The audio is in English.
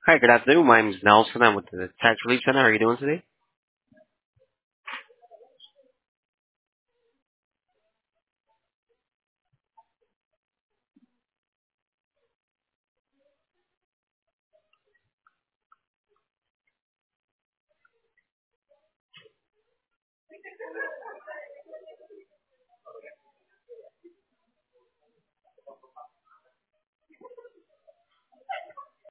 Hi, good afternoon. My name is Nelson. I'm with the Tax Relief Center. How are you doing today?